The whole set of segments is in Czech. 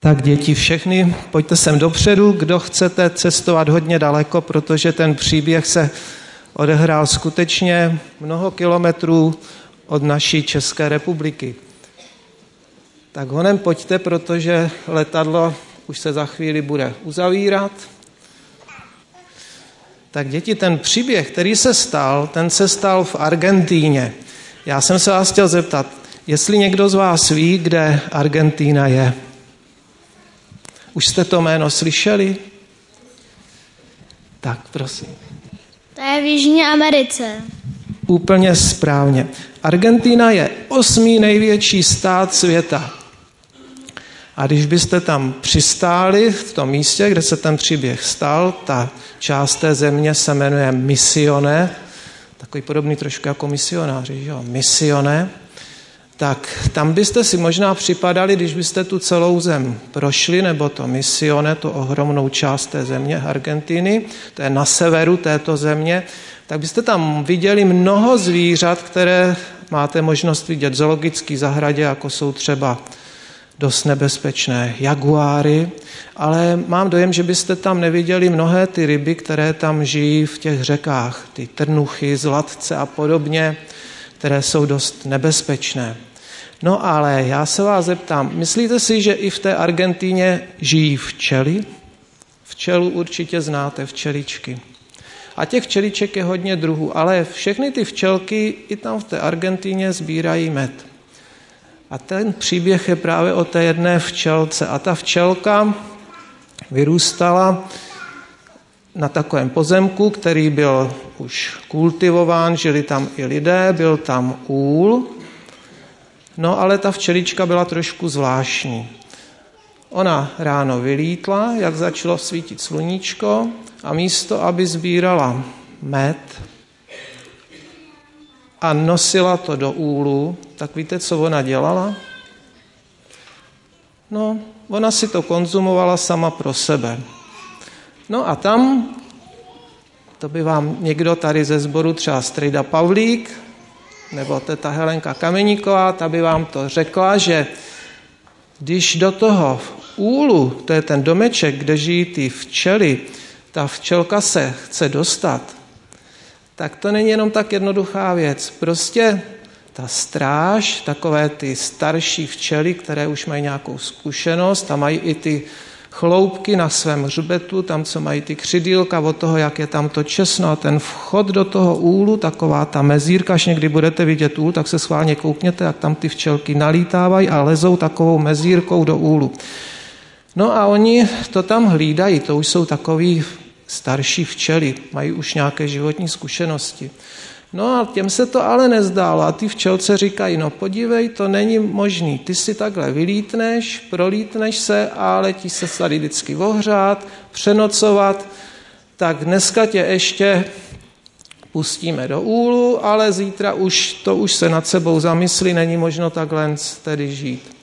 Tak děti všechny, pojďte sem dopředu, kdo chcete cestovat hodně daleko, protože ten příběh se odehrál skutečně mnoho kilometrů od naší České republiky. Tak honem pojďte, protože letadlo už se za chvíli bude uzavírat. Tak děti, ten příběh, který se stal, ten se stal v Argentíně. Já jsem se vás chtěl zeptat, jestli někdo z vás ví, kde Argentína je. Už jste to jméno slyšeli? Tak, prosím. To je v Jižní Americe. Úplně správně. Argentína je 8. největší stát světa. A když byste tam přistáli v tom místě, kde se ten příběh stal, ta část té země se jmenuje Misiones, takový podobný trošku jako misionáři, jo? Misiones, tak tam byste si možná připadali, když byste tu celou zem prošli, nebo to Misiones, tu ohromnou část té země Argentiny, to je na severu této země, tak byste tam viděli mnoho zvířat, které máte možnost vidět v zoologické zahradě, jako jsou třeba dost nebezpečné jaguáry, ale mám dojem, že byste tam neviděli mnohé ty ryby, které tam žijí v těch řekách, ty trnuchy, zlatce a podobně, které jsou dost nebezpečné. No ale já se vás zeptám, myslíte si, že i v té Argentíně žijí včely? Včelu určitě znáte, včeličky. A těch včeliček je hodně druhů, ale všechny ty včelky i tam v té Argentíně sbírají med. A ten příběh je právě o té jedné včelce. A ta včelka vyrůstala na takovém pozemku, který byl už kultivován, žili tam i lidé, byl tam úl. No ale ta včelička byla trošku zvláštní. Ona ráno vylítla, jak začalo svítit sluníčko, a místo, aby sbírala med a nosila to do úlu, tak víte, co ona dělala? No, ona si to konzumovala sama pro sebe. No a tam, to by vám někdo tady ze sboru, třeba Strejda Pavlík, nebo teta Helenka Kameníková, ta by vám to řekla, že když do toho úlu, to je ten domeček, kde žijí ty včely, ta včelka se chce dostat, tak to není jenom tak jednoduchá věc. Prostě ta stráž, takové ty starší včely, které už mají nějakou zkušenost a mají i ty chloupky na svém hřbetu, tam, co mají ty křidýlka od toho, jak je tam to česno a ten vchod do toho úlu, taková ta mezírka, až někdy budete vidět úl, tak se schválně koukněte, jak tam ty včelky nalítávají a lezou takovou mezírkou do úlu. No a oni to tam hlídají, to už jsou takový starší včely, mají už nějaké životní zkušenosti. No a těm se to ale nezdálo a ty včelce říkají, no podívej, to není možný, ty si takhle vylítneš, prolítneš se a letí se tady vždycky ohřát, přenocovat, tak dneska tě ještě pustíme do úlu, ale zítra už se nad sebou zamyslí, není možno takhle tedy žít.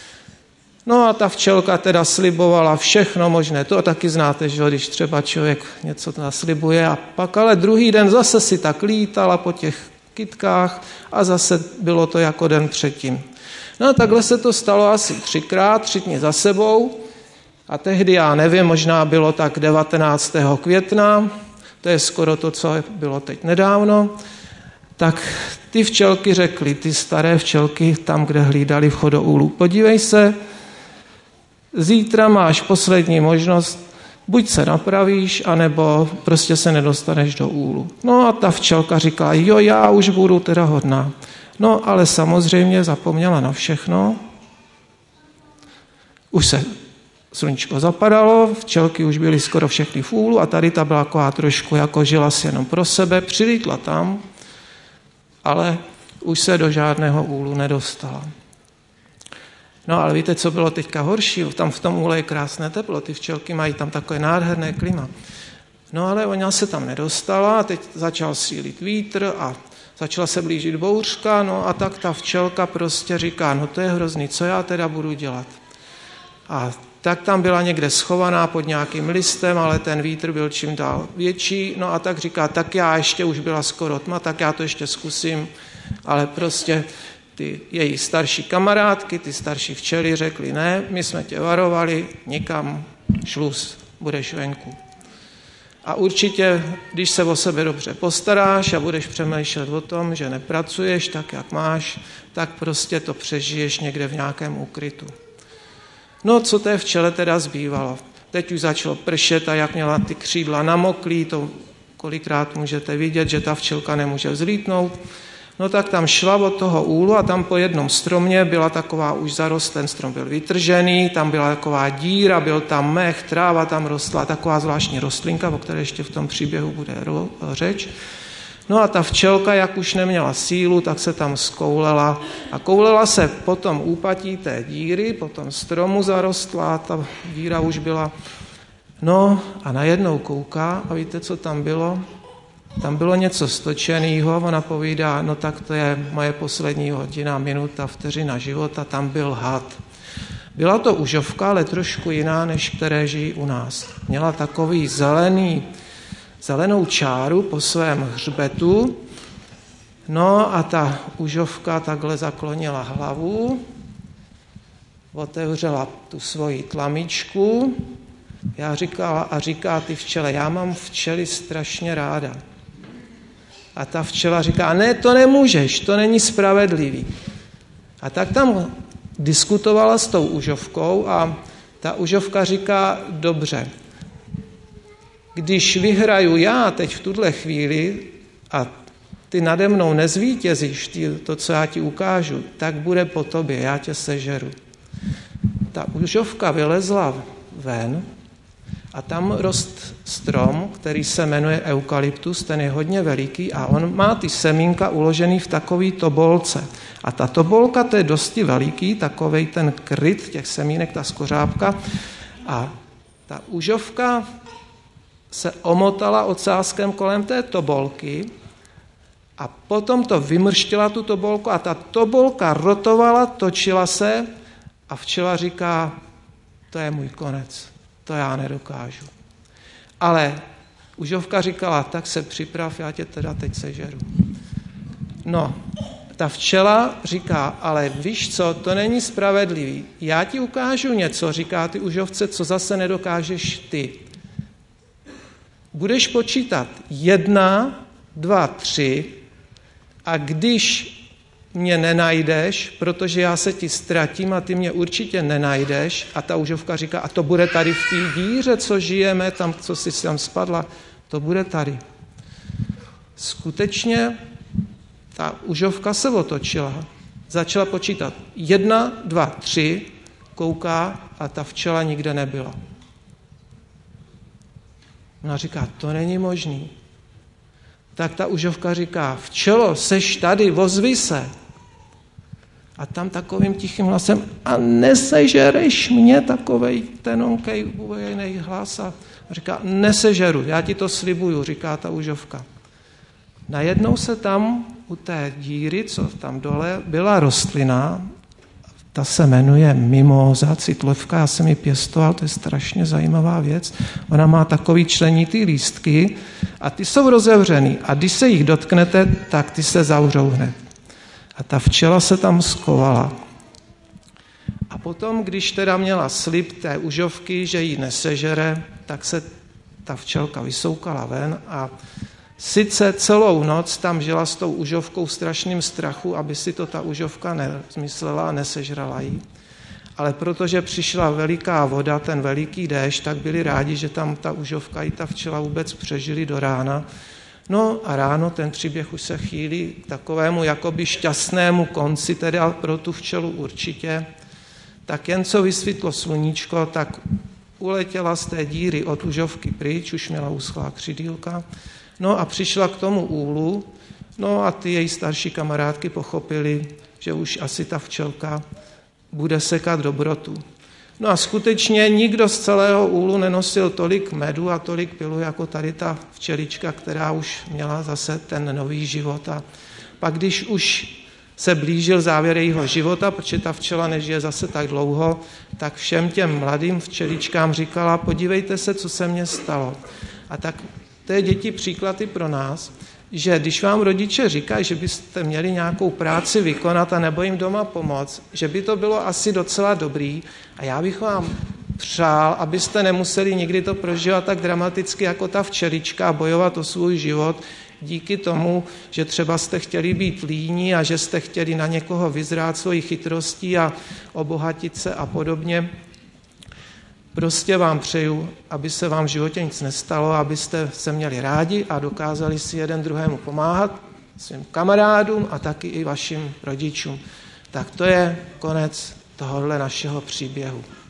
No a ta včelka teda slibovala všechno možné, to taky znáte, že když třeba člověk něco naslibuje a pak ale druhý den zase si tak lítala po těch kytkách a zase bylo to jako den předtím. No a takhle se to stalo asi 3krát, 3 dny za sebou a tehdy, já nevím, možná bylo tak 19. května, to je skoro to, co bylo teď nedávno, tak ty včelky řekly, ty staré včelky tam, kde hlídali vchod do úlu, podívej se, zítra máš poslední možnost, buď se napravíš, anebo prostě se nedostaneš do úlu. No a ta včelka říká, jo, já už budu teda hodná. No ale samozřejmě zapomněla na všechno. Už se sluníčko zapadalo, včelky už byly skoro všechny v úlu a tady ta byla taková trošku, jako žila si jenom pro sebe, přilítla tam, ale už se do žádného úlu nedostala. No ale víte, co bylo teďka horší? Tam v tom úle je krásné teplo, ty včelky mají tam takové nádherné klima. No ale ona se tam nedostala a teď začal sílit vítr a začala se blížit bouřka, no a tak ta včelka prostě říká, no to je hrozný, co já teda budu dělat? A tak tam byla někde schovaná pod nějakým listem, ale ten vítr byl čím dál větší, no a tak říká, tak já ještě už byla skoro tma, tak já to ještě zkusím, ale prostě ty její starší kamarádky, ty starší včely řekly, ne, my jsme tě varovali, nikam, šluz, budeš venku. A určitě, když se o sebe dobře postaráš a budeš přemýšlet o tom, že nepracuješ tak, jak máš, tak prostě to přežiješ někde v nějakém úkrytu. No, co té včele teda zbývalo? Teď už začalo pršet a jak měla ty křídla namoklý, to kolikrát můžete vidět, že ta včelka nemůže vzlítnout, no tak tam šla od toho úlu a tam po jednom stromě byla taková už zarost, ten strom byl vytržený, tam byla taková díra, byl tam mech, tráva tam rostla, taková zvláštní rostlinka, o které ještě v tom příběhu bude řeč. No a ta včelka, jak už neměla sílu, tak se tam zkoulela a koulela se po tom úpatí té díry, po tom stromu zarostla, ta díra už byla. No a najednou kouká a víte, co tam bylo? Tam bylo něco stočenýho, ona povídá, no tak to je moje poslední hodina, minuta, vteřina života, tam byl had. Byla to užovka, ale trošku jiná, než které žijí u nás. Měla takový zelenou čáru po svém hřbetu, no a ta užovka takhle zaklonila hlavu, otevřela tu svoji tlamičku, říká ty včele, já mám včely strašně ráda. A ta včela říká, ne, to nemůžeš, to není spravedlivý. A tak tam diskutovala s tou užovkou a ta užovka říká, dobře, když vyhraju já teď v tuhle chvíli a ty nade mnou nezvítězíš, to, co já ti ukážu, tak bude po tobě, já tě sežeru. Ta užovka vylezla ven a tam rost strom, který se jmenuje eukalyptus, ten je hodně veliký a on má ty semínka uložený v takový tobolce. A ta tobolka, to je dosti veliký, takovej ten kryt těch semínek, ta skořápka. A ta užovka se omotala ocáskem kolem té tobolky a potom to vymrštila tu tobolku a ta tobolka rotovala, točila se a včela říká, to je můj konec, to já nedokážu. Ale užovka říkala, tak se připrav, já tě teda teď sežeru. No, ta včela říká, ale víš co, to není spravedlivý. Já ti ukážu něco, říká ty užovce, co zase nedokážeš ty. Budeš počítat 1, 2, 3 a když mě nenajdeš, protože já se ti ztratím a ty mě určitě nenajdeš, a ta užovka říká, a to bude tady v té díře, co žijeme, tam, co jsi tam spadla, to bude tady. Skutečně ta užovka se otočila, začala počítat 1, 2, 3, kouká a ta včela nikde nebyla. Ona říká, to není možný. Tak ta užovka říká, včelo, seš tady, ozvi se. A tam takovým tichým hlasem, a nesežereš mě, takovej tenonkej, uvojenej hlas. A říká, nesežeru, já ti to slibuju, říká ta užovka. Najednou se tam u té díry, co tam dole, byla rostlina, ta se jmenuje mimóza, citlovka, já jsem ji pěstoval, to je strašně zajímavá věc. Ona má takový členitý lístky a ty jsou rozevřený a když se jich dotknete, tak ty se zavřou hned. A ta včela se tam schovala. A potom, když teda měla slib té užovky, že ji nesežere, tak se ta včelka vysoukala ven a sice celou noc tam žila s tou užovkou v strašným strachu, aby si to ta užovka nezmyslela a nesežrala jí. Ale protože přišla veliká voda, ten veliký déšť, tak byli rádi, že tam ta užovka i ta včela vůbec přežili do rána. No a ráno ten příběh už se chýlí k takovému jakoby šťastnému konci, teda pro tu včelu určitě. Tak jen co vysvětlo sluníčko, tak uletěla z té díry od užovky pryč, už měla uschlá křidýlka. No a přišla k tomu úlu, no a ty její starší kamarádky pochopili, že už asi ta včelka bude sekat dobrotu. No a skutečně nikdo z celého úlu nenosil tolik medu a tolik pilu, jako tady ta včelička, která už měla zase ten nový život. A pak, když už se blížil závěr jejího života, protože ta včela nežije zase tak dlouho, tak všem těm mladým včeličkám říkala, podívejte se, co se mně stalo. A tak to je, děti, příklady pro nás, že když vám rodiče říkají, že byste měli nějakou práci vykonat a nebo jim doma pomoct, že by to bylo asi docela dobrý a já bych vám přál, abyste nemuseli nikdy to prožívat tak dramaticky jako ta včelička a bojovat o svůj život díky tomu, že třeba jste chtěli být líní a že jste chtěli na někoho vyzrát svoji chytrostí a obohatit se a podobně. Prostě vám přeju, aby se vám v životě nic nestalo, abyste se měli rádi a dokázali si jeden druhému pomáhat, svým kamarádům a taky i vašim rodičům. Tak to je konec tohohle našeho příběhu.